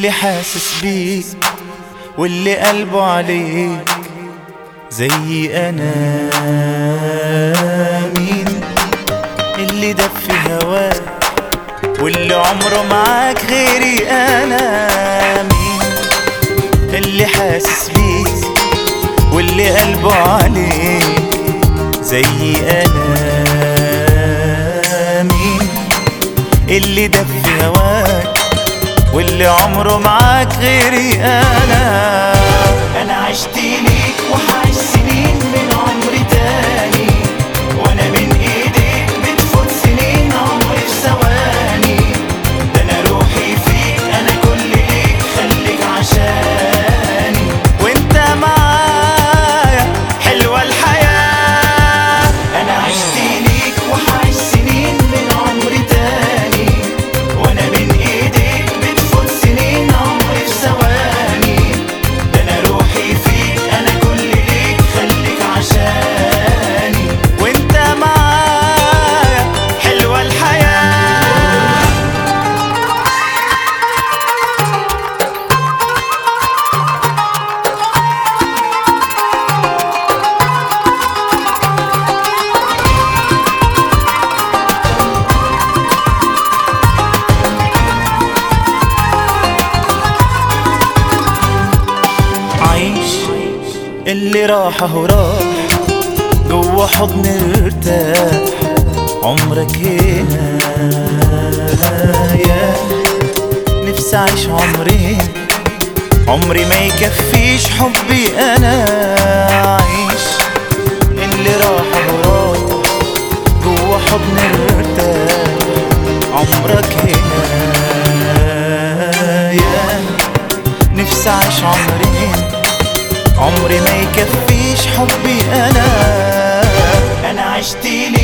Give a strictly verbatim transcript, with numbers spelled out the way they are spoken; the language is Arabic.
اللي حاسس بيك واللي قلبه عليك زي أنا. مين اللي دب في هواك واللي عمره معاك غيري أنا؟ مين اللي حاسس بيك واللي قلبه عليك زي أنا؟ مين اللي دب في هواك واللي عمره معاك غيري أنا؟ أنا عشت ليك وحعيش سنين من عمري تاني، وأنا من إيديك بتفوت سنين عمري في ثواني. ده أنا روحي فيك، أنا كل ليك، خليك عشاني وأنت معايا حلوة الحياة. أنا عشت ليك وحعيش سنين من عمري تاني، وأنا من إيديك بتفوت سنين عمري في ثواني. ده أنا روحي فيك، أنا كل ليك، خليك عشاني وأنت معايا حلوة الحياة. عيش اللي راح اهو راح، جوا حضن ارتاح، عمرك هنا يا نفسي اعيش عمرين، عمري ما يكفيش حبي انا. عيش اللي راح اهو راح، جوا حضن ارتاح، عمرك هنا يا نفسي اعيش عمرين، عمري ما يكفيش حبي انا. انا عشت